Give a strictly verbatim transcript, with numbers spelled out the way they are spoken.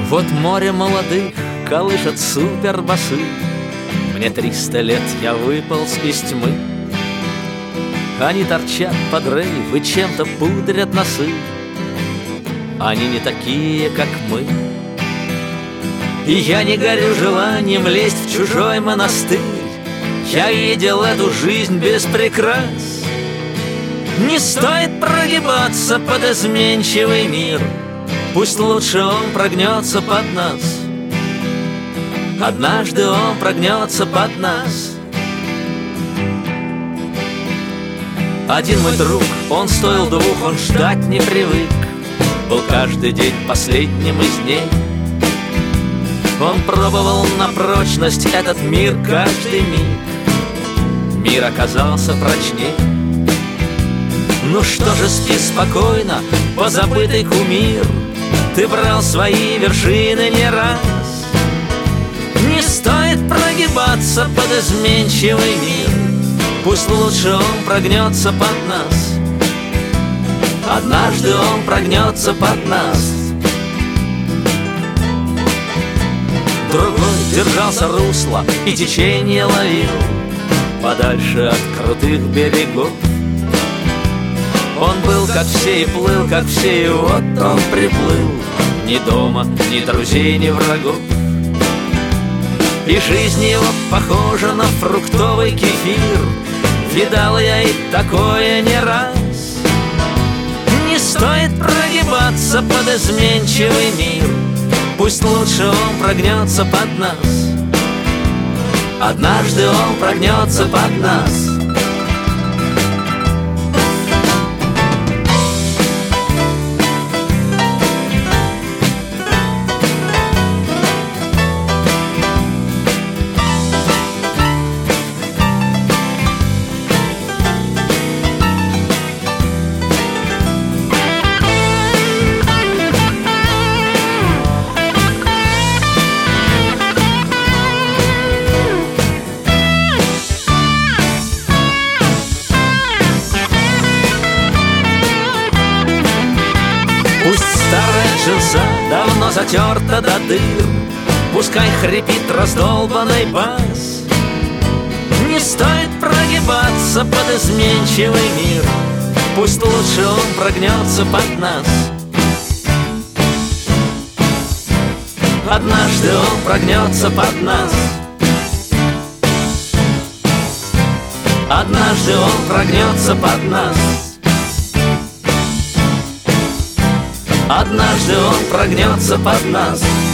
Вот море молодых колышет супербасы. Мне триста лет, я выполз из тьмы. Они торчат под рейв и чем-то пудрят носы. Они не такие, как мы. И я не горю желанием лезть в чужой монастырь. Я видел эту жизнь без прикрас. Не стоит прогибаться под изменчивый мир. Пусть лучше он прогнется под нас. Однажды он прогнется под нас. Один мой друг, он стоил двух, он ждать не привык. Был каждый день последним из дней. Он пробовал на прочность этот мир каждый миг. Мир оказался прочней. Ну что же, спи спокойно, позабытый кумир. Ты брал свои вершины не раз. Не стоит прогибаться под изменчивый мир. Пусть лучше он прогнется под нас. Однажды он прогнется под нас. Другой держался русла и течение ловил подальше от крутых берегов. Он был как все и плыл, как все, и вот он приплыл. Ни дома, ни друзей, ни врагов. И жизнь его похожа на фруктовый кефир. Видал я и такое не раз. Не стоит прогибаться под изменчивый мир. Пусть лучше он прогнется под нас. Однажды он прогнется под нас. Джинса давно затерта до дыр. Пускай хрипит раздолбанный бас. Не стоит прогибаться под изменчивый мир. Пусть лучше он прогнется под нас. Однажды он прогнется под нас. Однажды он прогнется под нас. Однажды он прогнется под нас.